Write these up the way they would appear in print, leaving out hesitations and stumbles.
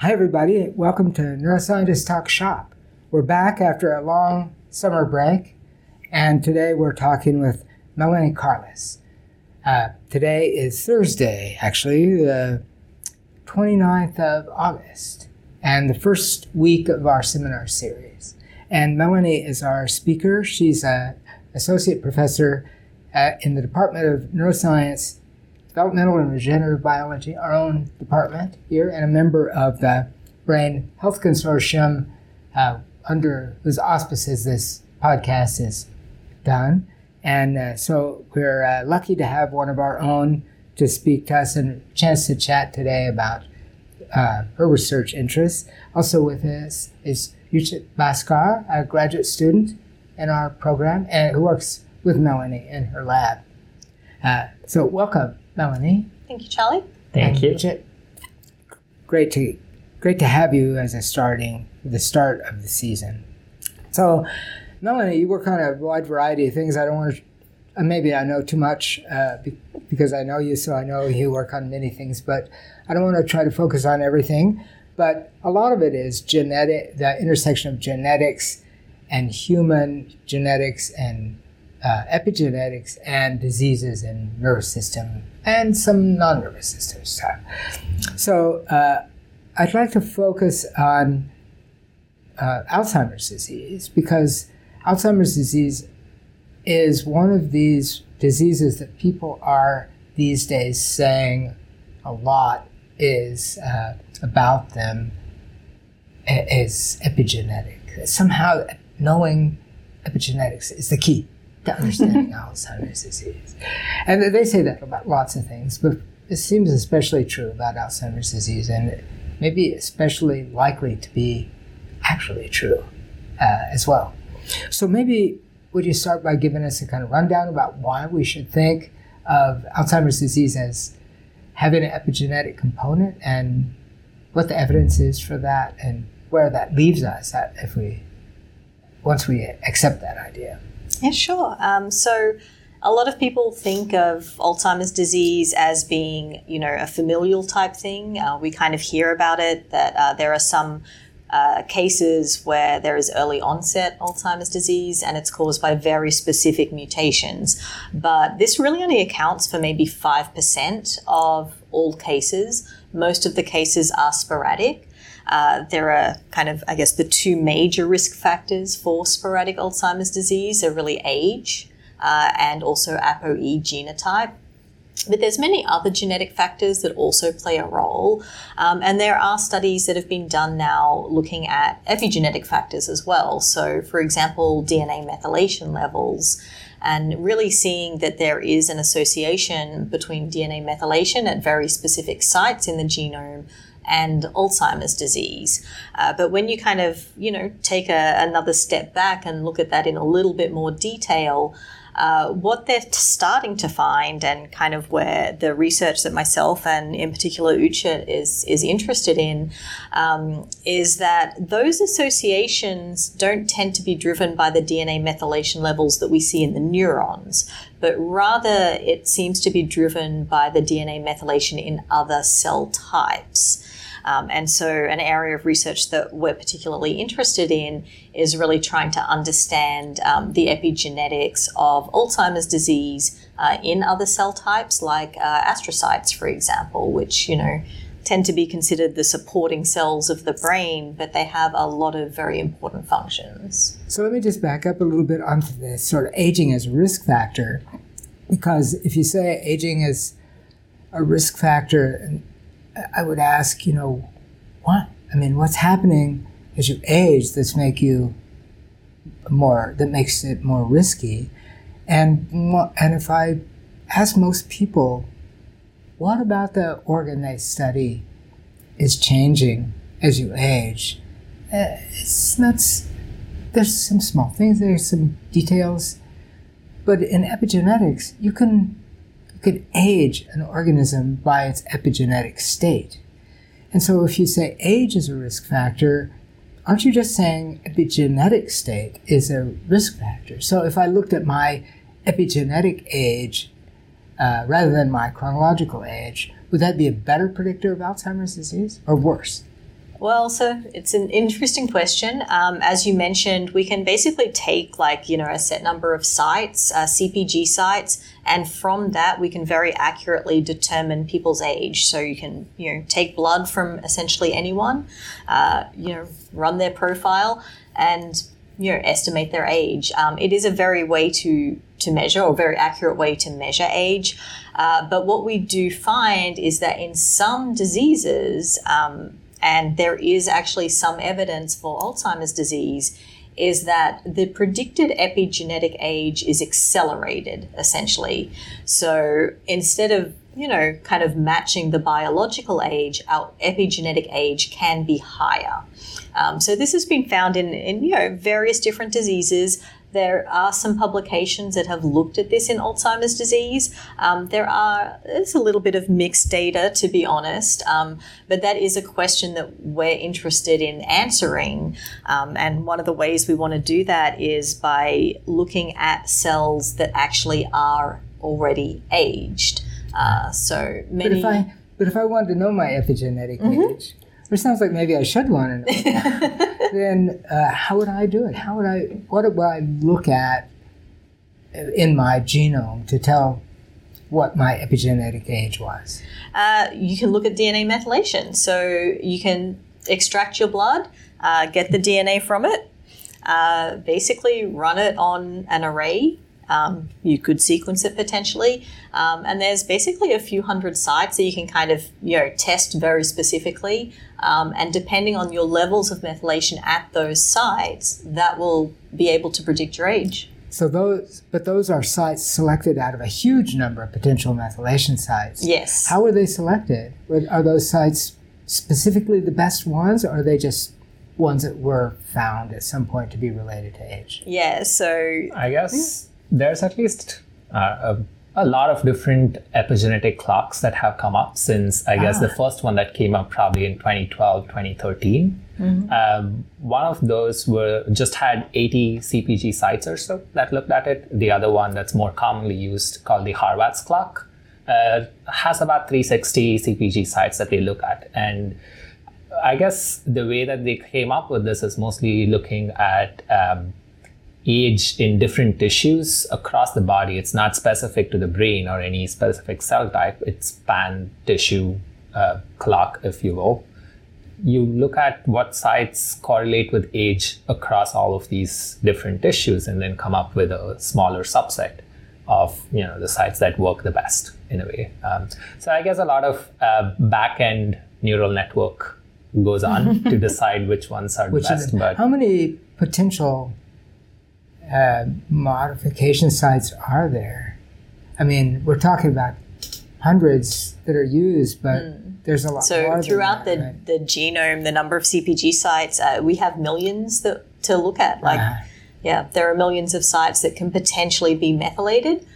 Hi, everybody. Welcome to Neuroscientist Talk Shop. We're back after a long summer break, and today we're talking with Melanie Carles. Today is Thursday, actually, the 29th of August, and the first week of our seminar series. And Melanie is our speaker. She's an associate professor in the Department of Neuroscience, Developmental and Regenerative Biology, our own department here, and a member of the Brain Health Consortium under whose auspices this podcast is done. And so we're lucky to have one of our own to speak to us and a chance to chat today about her research interests. Also with us is Uchit Bhaskar, a graduate student in our program and who works with Melanie in her lab. So welcome, Melanie. Thank you, Charlie. Thank you. Uchit, great to have you as the start of the season. So, Melanie, you work on a wide variety of things. I don't want to, maybe I know too much because I know you, so I know you work on many things, but I don't want to try to focus on everything. But a lot of it is the intersection of genetics and human genetics and epigenetics and diseases in nervous system and some non-nervous system stuff. So I'd like to focus on Alzheimer's disease because Alzheimer's disease is one of these diseases that people are these days saying a lot is about them is epigenetic. Somehow knowing epigenetics is the key to understanding Alzheimer's disease. And they say that about lots of things, but it seems especially true about Alzheimer's disease and maybe especially likely to be actually true as well. So maybe would you start by giving us a kind of rundown about why we should think of Alzheimer's disease as having an epigenetic component and what the evidence is for that and where that leaves us once we accept that idea? Yeah, sure. So a lot of people think of Alzheimer's disease as being, a familial type thing. We kind of hear about it, that there are some cases where there is early onset Alzheimer's disease and it's caused by very specific mutations. But this really only accounts for maybe 5% of all cases. Most of the cases are sporadic. There are kind of, the two major risk factors for sporadic Alzheimer's disease are really age and also ApoE genotype. But there's many other genetic factors that also play a role. And there are studies that have been done now looking at epigenetic factors as well. So, for example, DNA methylation levels, and really seeing that there is an association between DNA methylation at very specific sites in the genome and Alzheimer's disease. But when you kind of, take another step back and look at that in a little bit more detail, what they're starting to find and kind of where the research that myself and in particular Uchit is interested in is that those associations don't tend to be driven by the DNA methylation levels that we see in the neurons, but rather it seems to be driven by the DNA methylation in other cell types. And so an area of research that we're particularly interested in is really trying to understand the epigenetics of Alzheimer's disease in other cell types like astrocytes, for example, which, tend to be considered the supporting cells of the brain, but they have a lot of very important functions. So let me just back up a little bit onto this sort of aging as a risk factor, because if you say aging is a risk factor, I would ask, what's happening as you age that makes it more risky? And if I ask most people, what about the organ they study is changing as you age? There's some small things, there's some details, but in epigenetics, you could age an organism by its epigenetic state. And so if you say age is a risk factor, aren't you just saying epigenetic state is a risk factor? So if I looked at my epigenetic age rather than my chronological age, would that be a better predictor of Alzheimer's disease or worse? Well, so it's an interesting question. As you mentioned, we can basically take a set number of sites, CPG sites, and from that we can very accurately determine people's age. So you can, take blood from essentially anyone, run their profile and, estimate their age. It is a very very accurate way to measure age. But what we do find is that in some diseases, and there is actually some evidence for Alzheimer's disease, is that the predicted epigenetic age is accelerated, essentially. So instead of, kind of matching the biological age, our epigenetic age can be higher. So this has been found in various different diseases. There are some publications that have looked at this in Alzheimer's disease. There's a little bit of mixed data, to be honest, but that is a question that we're interested in answering. And one of the ways we want to do that is by looking at cells that actually are already aged. But if I wanted to know my epigenetic age, which sounds like maybe I should want to know that, then how would I do it? What would I look at in my genome to tell what my epigenetic age was? You can look at DNA methylation. So you can extract your blood, get the DNA from it, basically run it on an array. You could sequence it potentially. And there's basically a few hundred sites that you can kind of, test very specifically. And depending on your levels of methylation at those sites, that will be able to predict your age. So those are sites selected out of a huge number of potential methylation sites. Yes. How are they selected? Are those sites specifically the best ones, or are they just ones that were found at some point to be related to age? Yeah, so I guess there's at least a lot of different epigenetic clocks that have come up since, I guess, the first one that came up probably in 2012, 2013. One of those just had 80 CPG sites or so that looked at it. The other one that's more commonly used, called the Harvard's clock, has about 360 CPG sites that they look at. And I guess the way that they came up with this is mostly looking at age in different tissues across the body. It's not specific to the brain or any specific cell type. It's pan-tissue clock, if you will. You look at what sites correlate with age across all of these different tissues and then come up with a smaller subset of the sites that work the best in a way. So I guess a lot of back-end neural network goes on to decide which ones are the best. But how many potential modification sites are there? I mean, we're talking about hundreds that are used, but there's a lot more. So throughout than that, the genome, the number of CPG sites, we have millions to look at. There are millions of sites that can potentially be methylated.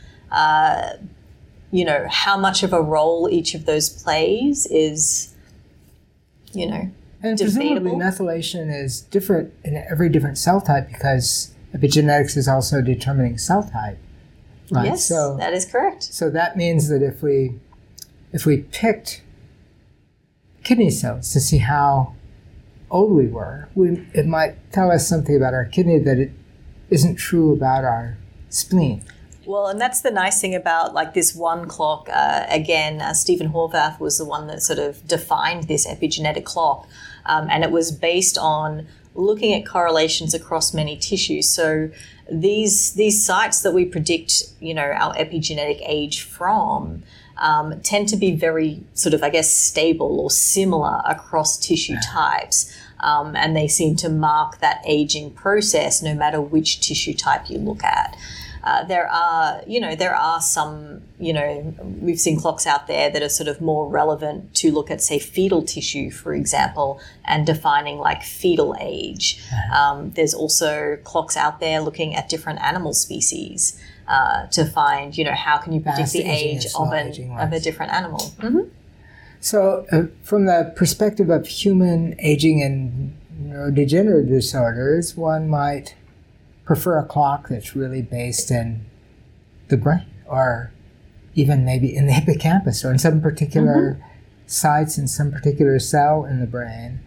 How much of a role each of those plays is, and debatable. Presumably methylation is different in every different cell type because epigenetics is also determining cell type. Right? Yes, that is correct. So that means that if we picked kidney cells to see how old we were, it might tell us something about our kidney that it isn't true about our spleen. Well, and that's the nice thing about this one clock. Stephen Horvath was the one that sort of defined this epigenetic clock, and it was based on looking at correlations across many tissues. So these sites that we predict, our epigenetic age from, tend to be very sort of, stable or similar across tissue types. And they seem to mark that aging process no matter which tissue type you look at. There are some, we've seen clocks out there that are sort of more relevant to look at, say, fetal tissue, for example, and defining fetal age. There's also clocks out there looking at different animal species to find, how can you predict the age of a different animal. Mm-hmm. So from the perspective of human aging and neurodegenerative disorders, one might prefer a clock that's really based in the brain or even maybe in the hippocampus or in some particular sites in some particular cell in the brain.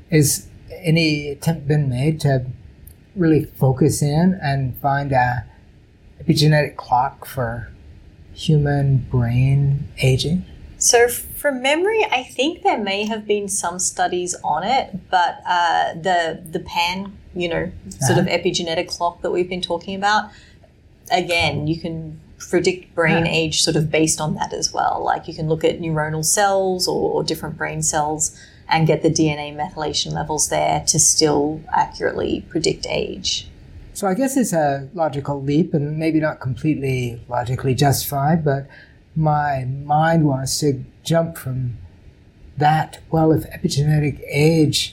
Is any attempt been made to really focus in and find a epigenetic clock for human brain aging? So from memory, I think there may have been some studies on it, but the PAN, sort of epigenetic clock that we've been talking about, again, you can predict brain age sort of based on that as well. Like you can look at neuronal cells or different brain cells and get the DNA methylation levels there to still accurately predict age. So I guess it's a logical leap and maybe not completely logically justified, but my mind wants to jump from that. Well, if epigenetic age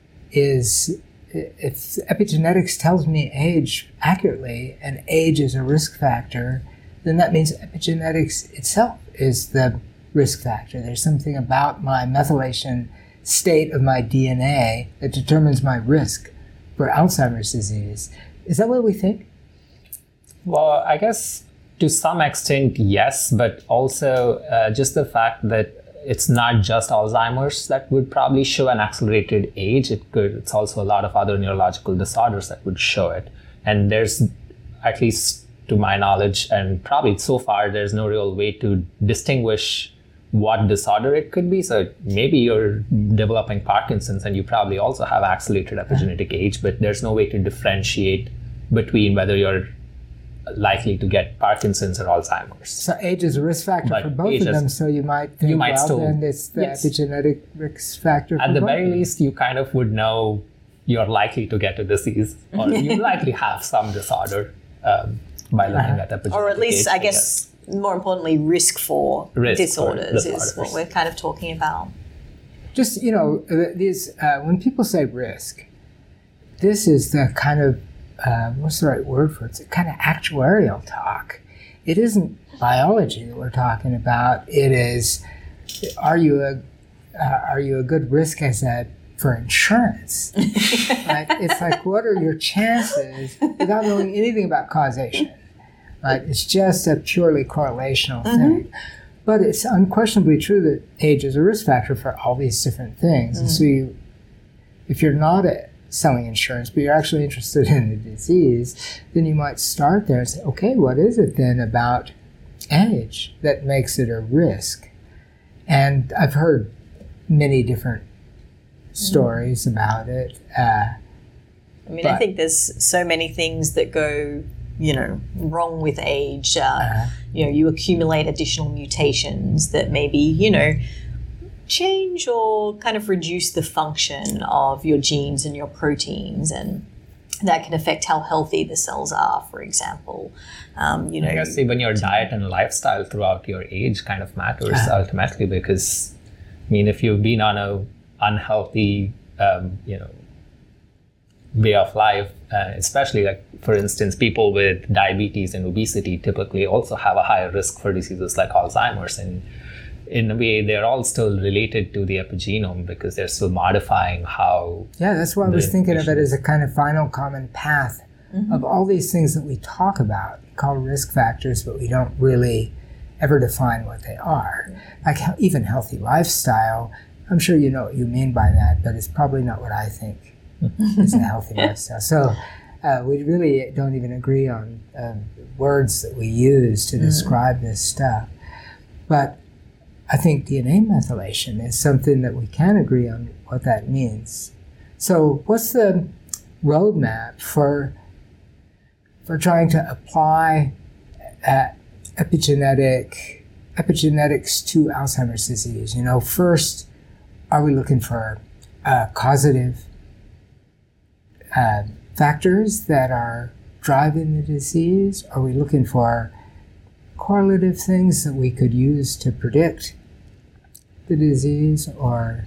if epigenetics tells me age accurately and age is a risk factor, then that means epigenetics itself is the risk factor. There's something about my methylation state of my DNA that determines my risk for Alzheimer's disease. Is that what we think? Well, I guess to some extent, yes, but also just the fact that it's not just Alzheimer's that would probably show an accelerated age. It's also a lot of other neurological disorders that would show it. And there's, at least to my knowledge, and probably so far, there's no real way to distinguish what disorder it could be. So maybe you're developing Parkinson's and you probably also have accelerated epigenetic age, but there's no way to differentiate between whether you're likely to get Parkinson's or Alzheimer's. So age is a risk factor for both of them, so you might think, then it's the epigenetic risk factor for At the both very of them. least, you kind of would know you're likely to get a disease, or you likely have some disorder by looking at epigenetic Or at least, age, I guess, more importantly, risk for disorders is what we're kind of talking about. Just, these when people say risk, this is the kind of, what's the right word for it? It's a kind of actuarial talk. It isn't biology that we're talking about. It is, are you a good risk for insurance? Right? It's like, what are your chances without knowing anything about causation? Right? It's just a purely correlational thing. But it's unquestionably true that age is a risk factor for all these different things. And so if you're not selling insurance, but you're actually interested in the disease, then you might start there and say, okay, what is it then about age that makes it a risk? And I've heard many different stories about it. I I think there's so many things that go, wrong with age. You accumulate additional mutations that maybe, change or kind of reduce the function of your genes and your proteins, and that can affect how healthy the cells are, for example. I guess even your diet and lifestyle throughout your age kind of matters ultimately, because, if you've been on a unhealthy, way of life, especially like, for instance, people with diabetes and obesity typically also have a higher risk for diseases like Alzheimer's, and in a way, they're all still related to the epigenome because they're still modifying how... Yeah, that's why I was thinking of it as a kind of final common path of all these things that we talk about, call risk factors, but we don't really ever define what they are. Like even healthy lifestyle, I'm sure you know what you mean by that, but it's probably not what I think is a healthy lifestyle. So we really don't even agree on words that we use to describe this stuff. But I think DNA methylation is something that we can agree on what that means. So what's the roadmap for trying to apply epigenetics to Alzheimer's disease? First, are we looking for causative factors that are driving the disease? Are we looking for correlative things that we could use to predict the disease, or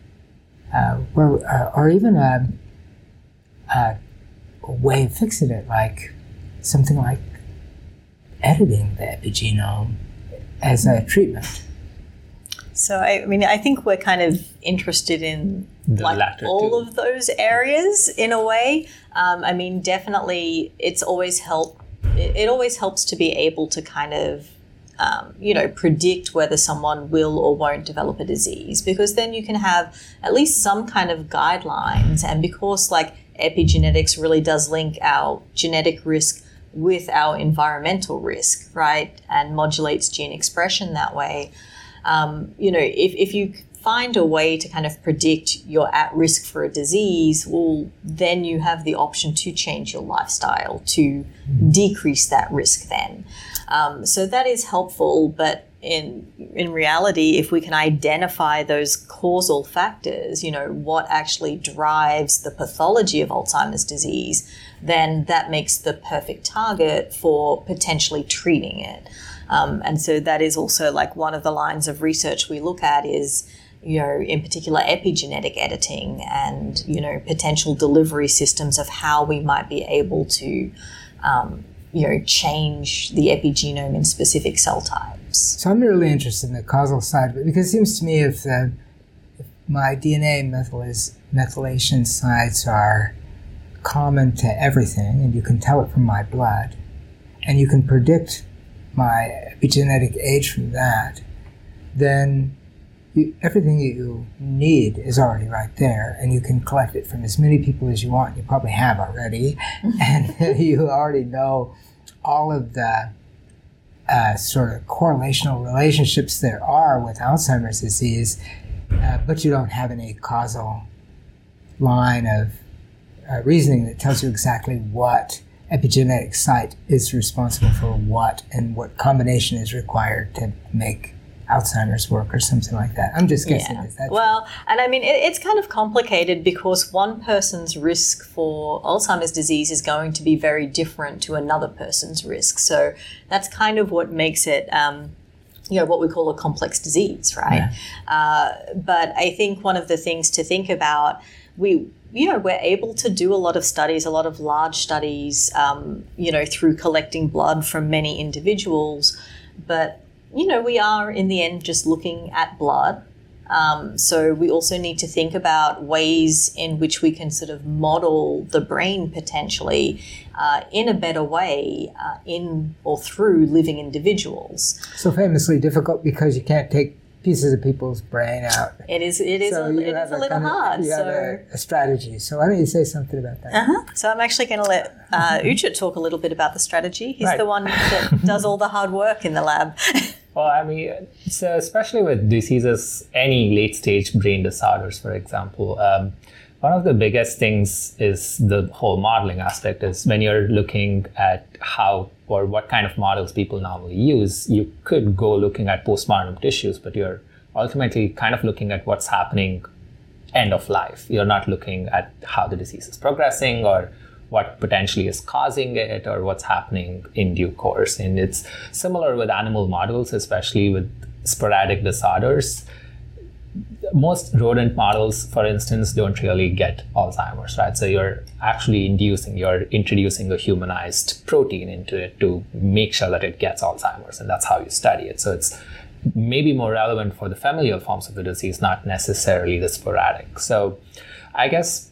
even a way of fixing it, like something like editing the epigenome as a treatment? So, I think we're kind of interested in all of those areas in a way. Definitely it always helps to be able to kind of predict whether someone will or won't develop a disease, because then you can have at least some kind of guidelines. And because like epigenetics really does link our genetic risk with our environmental risk, right, and modulates gene expression that way, if you find a way to kind of predict you're at risk for a disease, well, then you have the option to change your lifestyle to decrease that risk then. So that is helpful, but in reality, if we can identify those causal factors, what actually drives the pathology of Alzheimer's disease, then that makes the perfect target for potentially treating it. And so that is also like one of the lines of research we look at is, in particular epigenetic editing and, potential delivery systems of how we might be able to, change the epigenome in specific cell types. So I'm really interested in the causal side of it, because it seems to me if my DNA methylation sites are common to everything, and you can tell it from my blood, and you can predict my epigenetic age from that, then everything you need is already right there, and you can collect it from as many people as you want. You probably have already, and you already know all of the sort of correlational relationships there are with Alzheimer's disease, but you don't have any causal line of reasoning that tells you exactly what epigenetic site is responsible for what and what combination is required to make Alzheimer's work or something like that. I'm just guessing. Yeah. Is that well, and I mean, it's kind of complicated because one person's risk for Alzheimer's disease is going to be very different to another person's risk. So that's kind of what makes it, what we call a complex disease, right? Yeah. But I think one of the things to think about, we're able to do a lot of studies, a lot of large studies, through collecting blood from many individuals, but we are in the end just looking at blood. So we also need to think about ways in which we can sort of model the brain potentially in a better way in or through living individuals. So famously difficult because you can't take pieces of people's brain out. It is a little hard. You have a strategy. So why don't you say something about that? So I'm actually going to let Uchit talk a little bit about the strategy. He's the one that does all the hard work in the lab. Well, I mean, so especially with diseases, any late-stage brain disorders, for example, one of the biggest things is the whole modeling aspect. Is when you're looking at how or what kind of models people normally use, you could go looking at postmortem tissues, but you're ultimately kind of looking at what's happening end of life. You're not looking at how the disease is progressing or what potentially is causing it or what's happening in due course. And it's similar with animal models, especially with sporadic disorders. Most rodent models, for instance, don't really get Alzheimer's, right? So you're actually introducing a humanized protein into it to make sure that it gets Alzheimer's, and that's how you study it. So it's maybe more relevant for the familial forms of the disease, not necessarily the sporadic. So I guess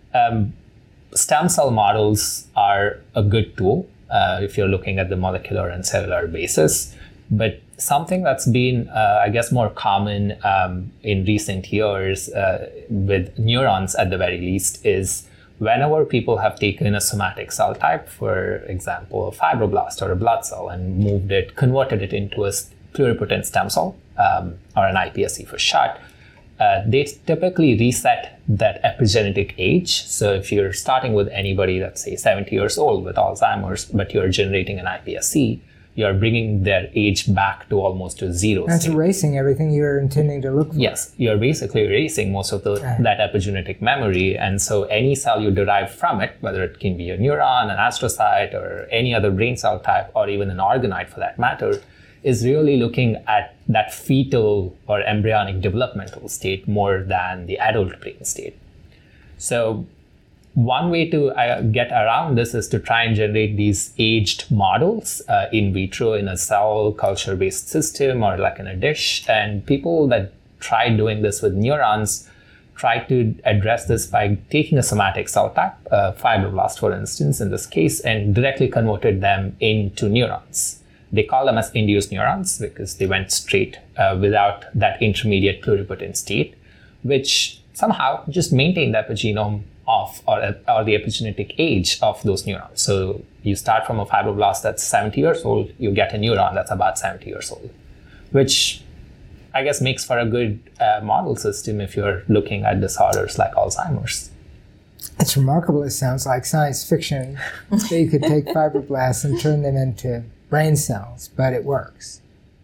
stem cell models are a good tool if you're looking at the molecular and cellular basis. But something that's been, more common in recent years with neurons at the very least is whenever people have taken a somatic cell type, for example, a fibroblast or a blood cell, and converted it into a pluripotent stem cell, or an iPSC for short, they typically reset that epigenetic age. So if you're starting with anybody that's say 70 years old with Alzheimer's, but you're generating an iPSC, you're bringing their age back to almost to zero. That's erasing everything you're intending to look for. Yes, you're basically erasing most of that epigenetic memory. And so any cell you derive from it, whether it can be a neuron, an astrocyte, or any other brain cell type, or even an organoid for that matter, is really looking at that fetal or embryonic developmental state more than the adult brain state. So one way to get around this is to try and generate these aged models in vitro in a cell culture-based system or like in a dish. And people that try doing this with neurons try to address this by taking a somatic cell type, fibroblast for instance in this case, and directly converted them into neurons. they call them as induced neurons because they went straight without that intermediate pluripotent state, which somehow just maintain the epigenome of or the epigenetic age of those neurons. So you start from a fibroblast that's 70 years old, you get a neuron that's about 70 years old, which I guess makes for a good model system if you're looking at disorders like Alzheimer's. It's remarkable. It sounds like science fiction that you could take fibroblasts and turn them into brain cells, but it works.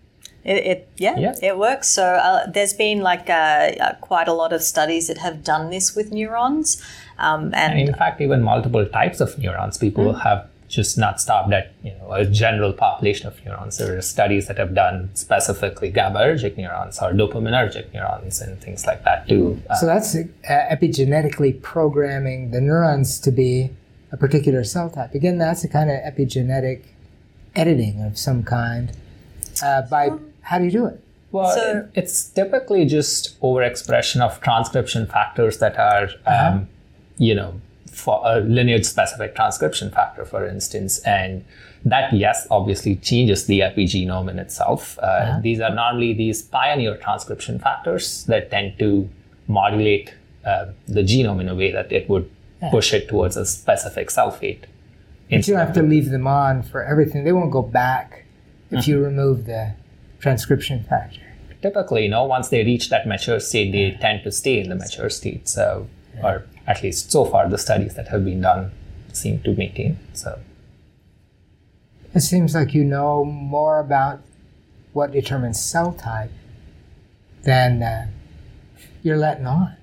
It works. So there's been quite a lot of studies that have done this with neurons. And in fact, even multiple types of neurons. People have just not stopped at a general population of neurons. There are studies that have done specifically GABAergic neurons or dopaminergic neurons and things like that too. So that's epigenetically programming the neurons to be a particular cell type. Again, that's a kind of epigenetic editing of some kind. How do you do it? Well, it's typically just overexpression of transcription factors that are, for a lineage-specific transcription factor, for instance. And that, yes, obviously changes the epigenome in itself. These are normally these pioneer transcription factors that tend to modulate the genome in a way that it would push it towards a specific cell fate. But you don't have to leave them on for everything. They won't go back if you remove the transcription factor. Typically, once they reach that mature state, they tend to stay in the mature state. So, or at least so far, the studies that have been done seem to maintain. So, it seems like you know more about what determines cell type than you're letting on.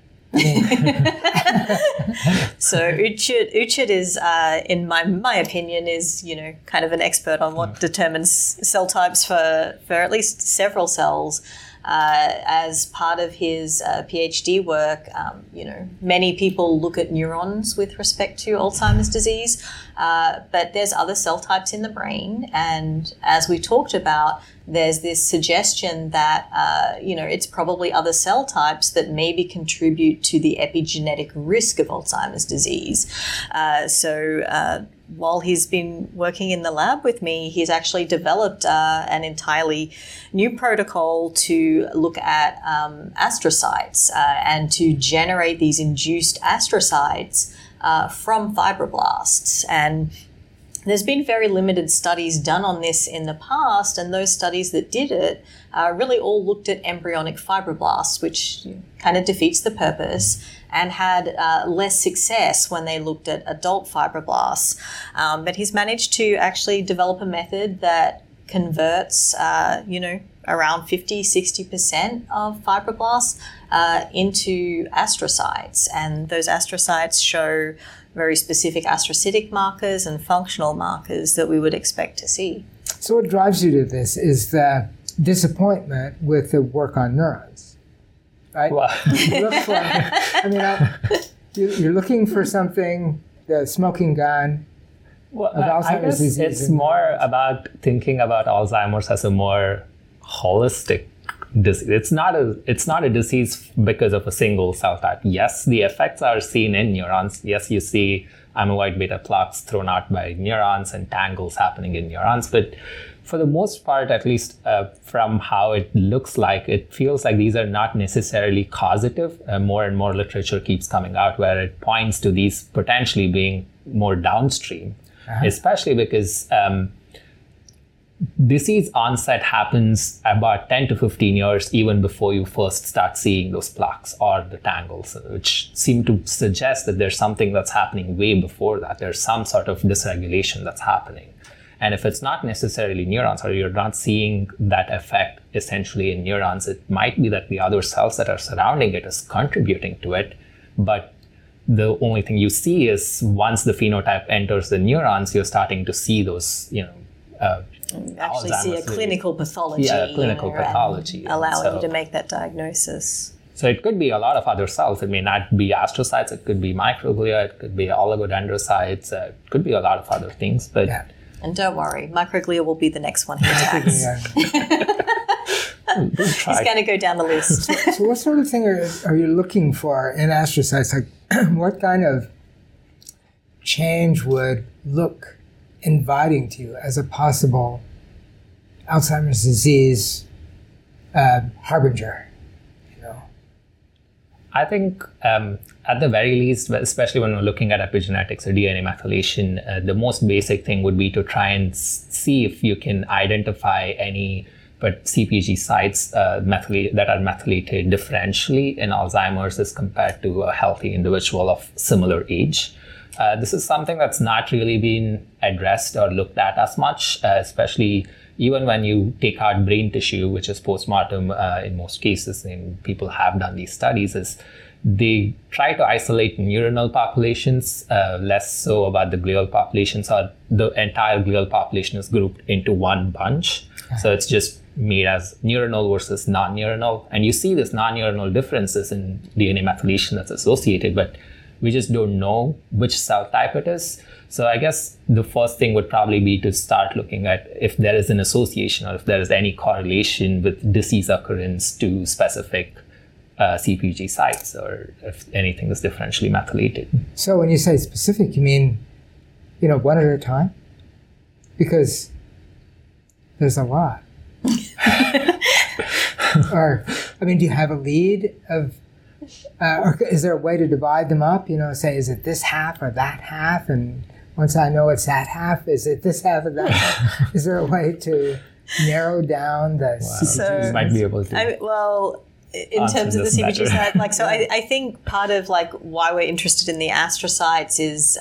So Uchit is, in my opinion, is kind of an expert on what determines cell types for at least several cells. As part of his PhD work, many people look at neurons with respect to Alzheimer's disease, but there's other cell types in the brain. And as we talked about, there's this suggestion that, it's probably other cell types that maybe contribute to the epigenetic risk of Alzheimer's disease. While he's been working in the lab with me, he's actually developed an entirely new protocol to look at astrocytes and to generate these induced astrocytes from fibroblasts. And there's been very limited studies done on this in the past, and those studies that did it really all looked at embryonic fibroblasts, which kind of defeats the purpose, and had less success when they looked at adult fibroblasts. But he's managed to actually develop a method that converts, around 50-60% of fibroblasts into astrocytes. And those astrocytes show very specific astrocytic markers and functional markers that we would expect to see. So what drives you to this is the disappointment with the work on neurons, right? Well. You're looking for something, the smoking gun of Alzheimer's disease. It's more about thinking about Alzheimer's as a more holistic disease. It's not a disease because of a single cell type. Yes, the effects are seen in neurons. Yes, you see amyloid beta plaques thrown out by neurons and tangles happening in neurons. But for the most part, at least from how it looks like, it feels like these are not necessarily causative. More and more literature keeps coming out where it points to these potentially being more downstream, especially because disease onset happens about 10 to 15 years even before you first start seeing those plaques or the tangles, which seem to suggest that there's something that's happening way before that. There's some sort of dysregulation that's happening. And if it's not necessarily neurons, or you're not seeing that effect essentially in neurons, it might be that the other cells that are surrounding it is contributing to it. But the only thing you see is once the phenotype enters the neurons, you're starting to see those, actually see a clinical pathology. Yeah, clinical pathology. Allowing you to make that diagnosis. So it could be a lot of other cells. It may not be astrocytes. It could be microglia. It could be oligodendrocytes. It could be a lot of other things. But yeah. And don't worry, microglia will be the next one he attacks. He's going to go down the list. So what sort of thing are you looking for in astrocytes? Like, what kind of change would look inviting to you as a possible Alzheimer's disease harbinger? I think at the very least, especially when we're looking at epigenetics or DNA methylation, the most basic thing would be to try and see if you can identify any CpG sites that are methylated differentially in Alzheimer's as compared to a healthy individual of similar age. This is something that's not really been addressed or looked at as much, especially even when you take out brain tissue, which is postmortem in most cases, and people have done these studies, is they try to isolate neuronal populations, less so about the glial populations, or the entire glial population is grouped into one bunch. So it's just made as neuronal versus non-neuronal. And you see this non-neuronal differences in DNA methylation that's associated, but we just don't know which cell type it is. So I guess the first thing would probably be to start looking at if there is an association or if there is any correlation with disease occurrence to specific CpG sites, or if anything is differentially methylated. So when you say specific, you mean, one at a time? Because there's a lot. Or, do you have a lead of, or is there a way to divide them up? Say, is it this half or that half? And once I know it's that half, is it this half or that half? Is there a way to narrow down the CpG? So, you might be able to. In terms of the CpG side, I think part of why we're interested in the astrocytes is,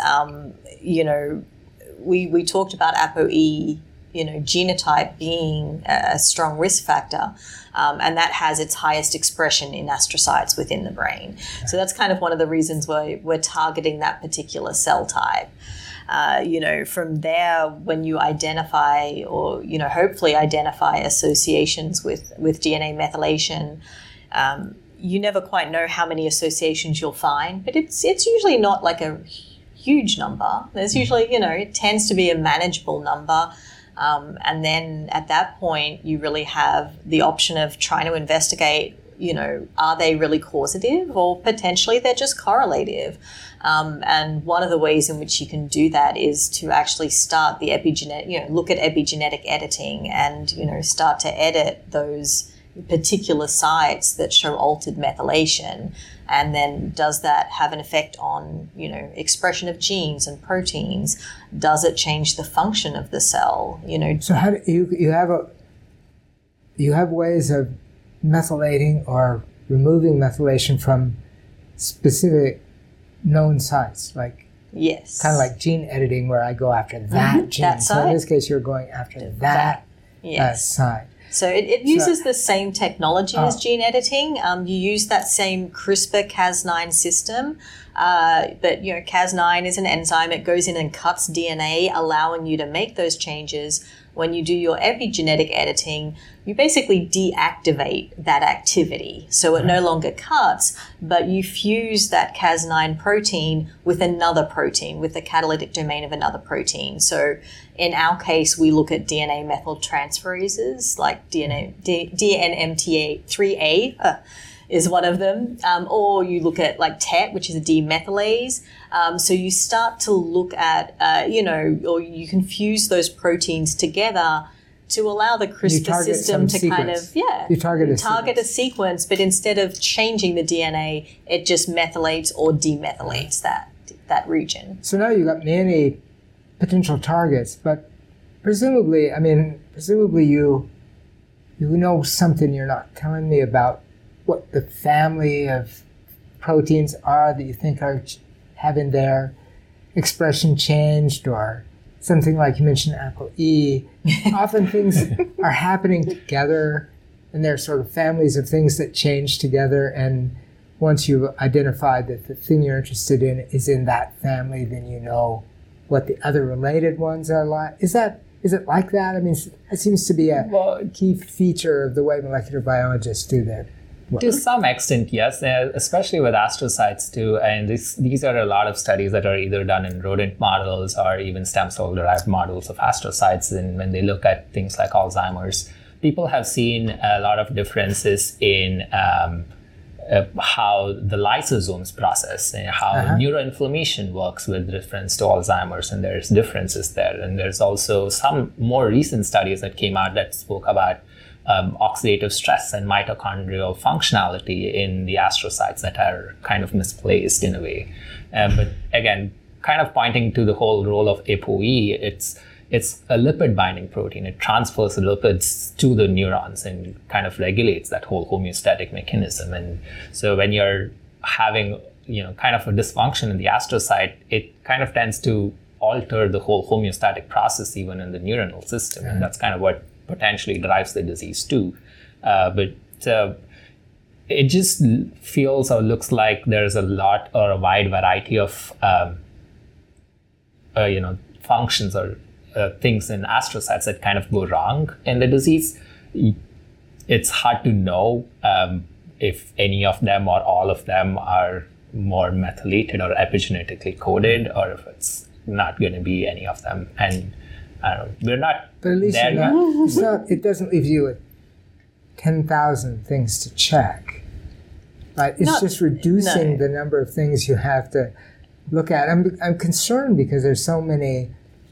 we talked about ApoE, genotype being a strong risk factor, and that has its highest expression in astrocytes within the brain. So that's kind of one of the reasons why we're targeting that particular cell type. From there, when you identify or, hopefully identify associations with DNA methylation, you never quite know how many associations you'll find, but it's usually not like a huge number. There's usually, it tends to be a manageable number. And then at that point, you really have the option of trying to investigate, are they really causative, or potentially they're just correlative? And one of the ways in which you can do that is to actually start the epigenetic, look at epigenetic editing and, start to edit those particular sites that show altered methylation. And then does that have an effect on, expression of genes and proteins? Does it change the function of the cell? So how do you have ways of methylating or removing methylation from specific known sites, yes, kind of like gene editing, where I go after that gene. That so in this case, you're going after that site. So it uses the same technology as gene editing. You use that same CRISPR-Cas9 system, but Cas9 is an enzyme. It goes in and cuts DNA, allowing you to make those changes. When you do your epigenetic editing, you basically deactivate that activity. So it no longer cuts, but you fuse that Cas9 protein with another protein, with the catalytic domain of another protein. So in our case, we look at DNA methyltransferases, like DNMT3A is one of them, or you look at TET, which is a demethylase. So you start to look at, or you can fuse those proteins together to allow the CRISPR system to sequence. You target a sequence, but instead of changing the DNA, it just methylates or demethylates that region. So now you've got many potential targets, but presumably you know something you're not telling me about what the family of proteins are that you think are having their expression changed, or something like you mentioned ApoE. Often things are happening together, and there are sort of families of things that change together, and once you've identified that the thing you're interested in is in that family, then you know what the other related ones are like. Is it like that? It seems to be a key feature of the way molecular biologists do that. To some extent, yes, especially with astrocytes too. And these are a lot of studies that are either done in rodent models or even stem cell-derived models of astrocytes. And when they look at things like Alzheimer's, people have seen a lot of differences in how the lysosomes process and how neuroinflammation works with reference to Alzheimer's, and there's differences there. And there's also some more recent studies that came out that spoke about oxidative stress and mitochondrial functionality in the astrocytes that are kind of misplaced in a way. But again, kind of pointing to the whole role of ApoE, it's a lipid binding protein. It transfers the lipids to the neurons and kind of regulates that whole homeostatic mechanism. And so when you're having, kind of a dysfunction in the astrocyte, it kind of tends to alter the whole homeostatic process even in the neuronal system. And that's kind of what potentially drives the disease too. But it just feels or looks like there's a lot or a wide variety of, functions or things in astrocytes that kind of go wrong in the disease. It's hard to know if any of them or all of them are more methylated or epigenetically coded, or if it's not going to be any of them. And I don't know, we're not but at least there yet. It doesn't leave you with 10,000 things to check. Right? It's just reducing the number of things you have to look at. I'm concerned because there's so many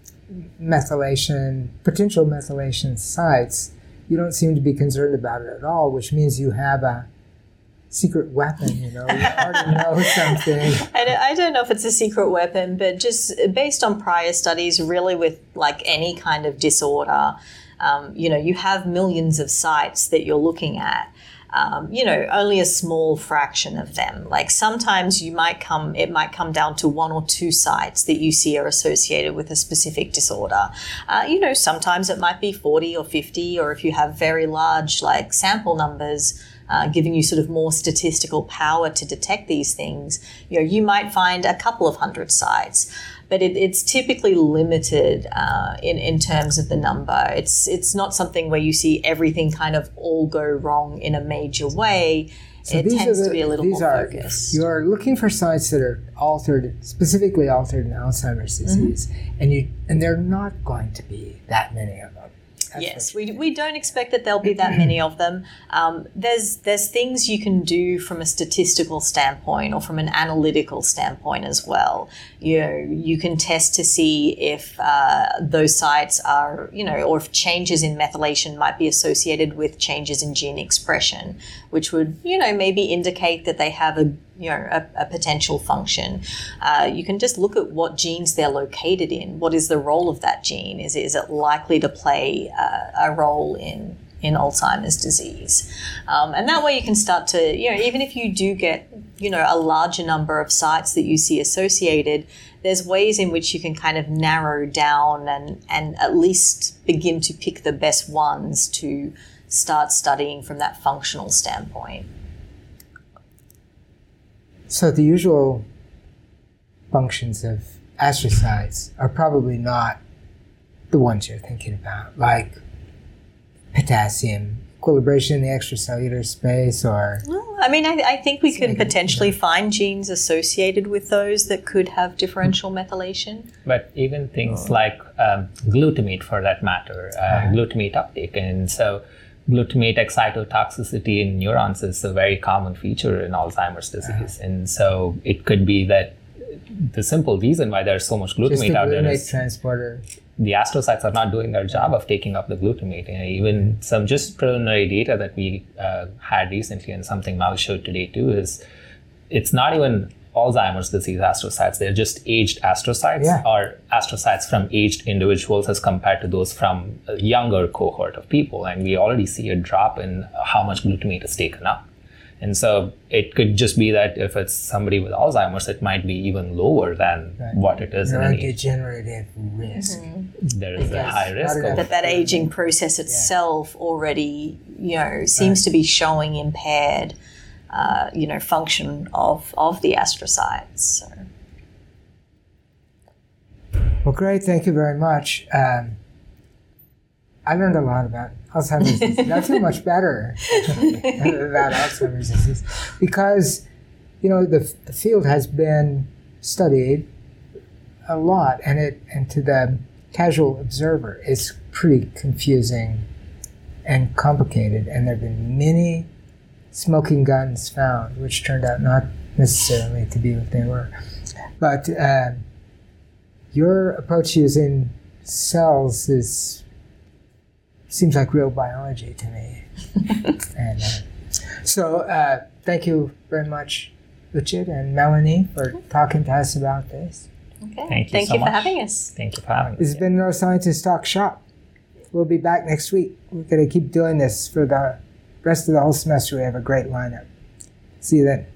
potential methylation sites. You don't seem to be concerned about it at all, which means you have a secret weapon, you already know something. I don't know if it's a secret weapon, but just based on prior studies, really with like any kind of disorder, you have millions of sites that you're looking at. Only a small fraction of them. Like sometimes it might come down to 1 or 2 sites that you see are associated with a specific disorder. Sometimes it might be 40 or 50, or if you have very large like sample numbers, giving you sort of more statistical power to detect these things, you might find a couple of hundred sites. But it's typically limited in terms of the number. It's not something where you see everything kind of all go wrong in a major way. So it tends to be a little more focused. You're looking for sites that are specifically altered in Alzheimer's disease, and there are not going to be that many of them. Yes, we don't expect that there'll be that many of them. There's things you can do from a statistical standpoint or from an analytical standpoint as well. You can test to see if those sites are, or if changes in methylation might be associated with changes in gene expression, which would, maybe indicate that they have a potential function. You can just look at what genes they're located in. What is the role of that gene? Is it likely to play a role in Alzheimer's disease? And that way you can start to, even if you do get, a larger number of sites that you see associated, there's ways in which you can kind of narrow down and at least begin to pick the best ones to start studying from that functional standpoint. So the usual functions of astrocytes are probably not the ones you're thinking about, like potassium equilibration in the extracellular space, or... Well, I think we could potentially find genes associated with those that could have differential methylation. But even things like glutamate, for that matter, glutamate uptake. And so glutamate excitotoxicity in neurons is a very common feature in Alzheimer's disease. And so it could be that the simple reason why there's so much glutamate out there is transporter. The astrocytes are not doing their job of taking up the glutamate. And even some just preliminary data that we had recently, and something Mal showed today too, is it's not even Alzheimer's disease astrocytes. They're just aged astrocytes, or astrocytes from aged individuals as compared to those from a younger cohort of people. And we already see a drop in how much glutamate is taken up. And so it could just be that if it's somebody with Alzheimer's, it might be even lower than what it is in an age. Neurodegenerative risk. There is a high risk of that aging process itself already, seems to be showing impaired, function of the astrocytes. So. Well, great. Thank you very much. I learned a lot about Alzheimer's disease. I feel much better about Alzheimer's disease because, the field has been studied a lot, and to the casual observer, it's pretty confusing and complicated. And there have been many smoking guns found, which turned out not necessarily to be what they were. But your approach to using cells seems like real biology to me. And so thank you very much, Uchit and Melanie, for talking to us about this. Okay. Thank you for having us. Thank you for having us. This has been Neuroscientist Talk Shop. We'll be back next week. We're going to keep doing this for the rest of the whole semester. We have a great lineup. See you then.